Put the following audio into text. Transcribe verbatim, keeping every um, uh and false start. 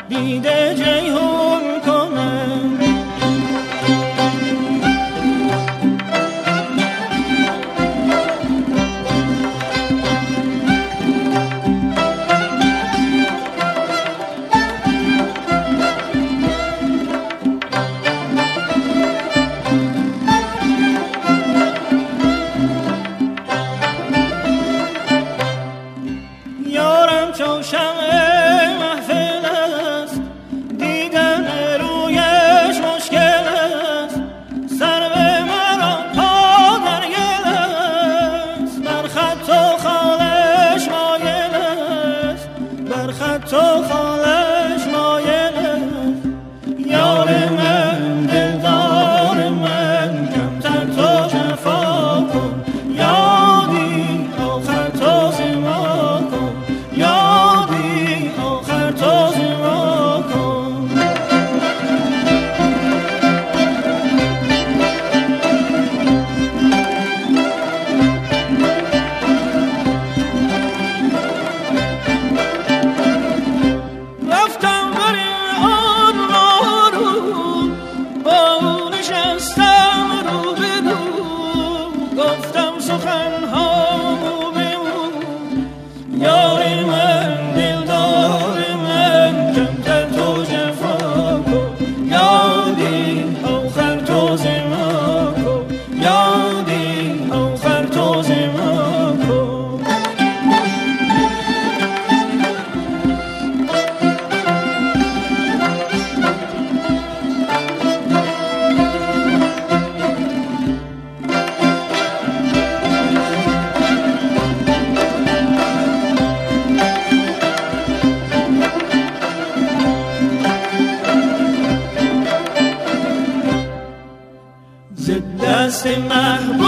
دیده جیهون کنه. یارم چون شمع محفل است، دیدن رویش مشکل است، سر به مرا پا در گل است، بر خط و خالش مایل است، بر خط و خالش مایل است. یار من دلدار من کمتر تو جفا کن، یادی آخر تو زما کن، یادی آخر تو زما کن. رفتم بر آن راه رو، با او نشستم رو به رو، گفتم سخن‌هامو بمون. یار من دلدار من کمتر تو جفا کن، یادی آخر تو زما کن، یادی آخر تو زما کن. ز دست محبوب